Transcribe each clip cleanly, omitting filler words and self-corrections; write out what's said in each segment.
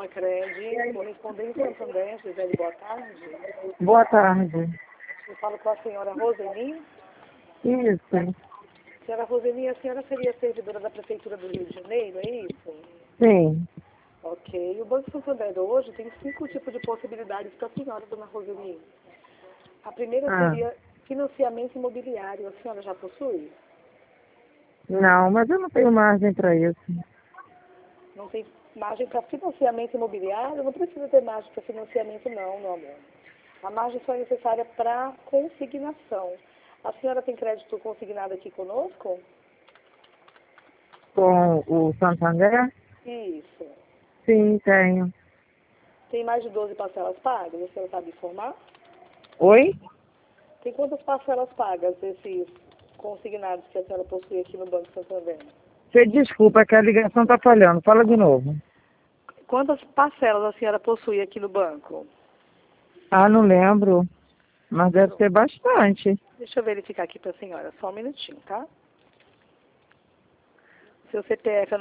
Sacred, correspondente Santander, Gisele, boa tarde. Boa tarde. Eu falo com a senhora Roseni. Isso. Senhora Roseni, a senhora seria servidora da Prefeitura do Rio de Janeiro, é isso? Sim. Ok. O Banco Santander hoje tem 5 tipos de possibilidades para a senhora, dona Roseni. A primeira seria financiamento imobiliário. A senhora já possui? Não, mas eu não tenho margem para isso. Não tem margem para financiamento imobiliário? Não precisa ter margem para financiamento não, meu amor. A margem só é necessária para consignação. A senhora tem crédito consignado aqui conosco? Com o Santander? Isso. Sim, tenho. Tem mais de 12 parcelas pagas? A senhora sabe informar? Oi? Tem quantas parcelas pagas esses consignados que a senhora possui aqui no Banco Santander? Você desculpa, é que a ligação está falhando. Fala de novo. Quantas parcelas a senhora possui aqui no banco? Ah, não lembro. Mas deve ser bastante. Deixa eu verificar aqui para a senhora, só um minutinho, tá? Seu CPF é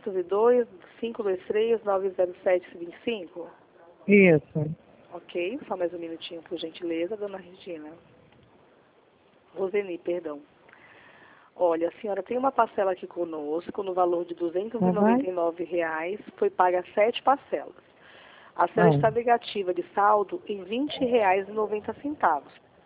902-523-90725? Isso. Ok, só mais um minutinho, por gentileza, dona Regina. Roseni, perdão. Olha, a senhora tem uma parcela aqui conosco no valor de R$ 299, foi paga 7 parcelas. A senhora está negativa de saldo em R$ 20,90.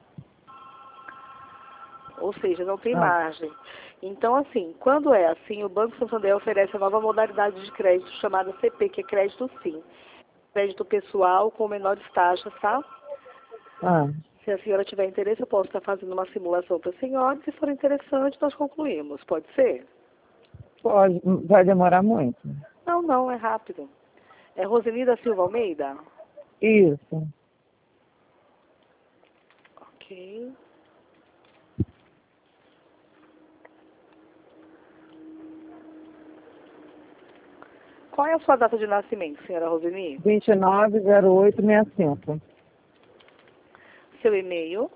Ou seja, não tem margem. Então, assim, quando é assim, o Banco Santander oferece a nova modalidade de crédito chamada CP, que é crédito SIM. Crédito pessoal com menores taxas, tá? Se a senhora tiver interesse, eu posso estar fazendo uma simulação para a senhora. Se for interessante, nós concluímos. Pode ser? Pode. Vai demorar muito. Não, não, é rápido. É Roseni da Silva Almeida? Isso. Ok. Qual é a sua data de nascimento, senhora Roseni? 290865. Seu e-mail?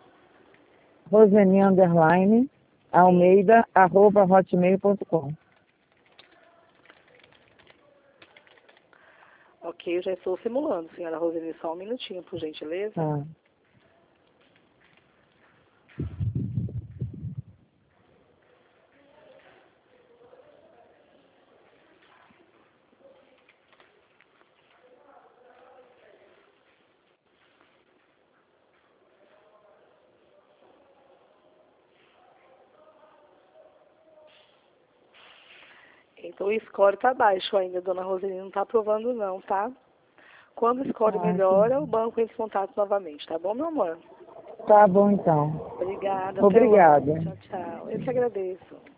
Roseni_Almeida@hotmail.com. Ok, eu já estou simulando, senhora Roseni. Só um minutinho, por gentileza. Então o score está baixo ainda, dona Roseli, não está aprovando não, tá? Quando o score melhora, o banco entra em contato novamente, tá bom, meu amor? Tá bom, então. Obrigada. Obrigada. Até logo. Tchau, tchau. Eu que agradeço.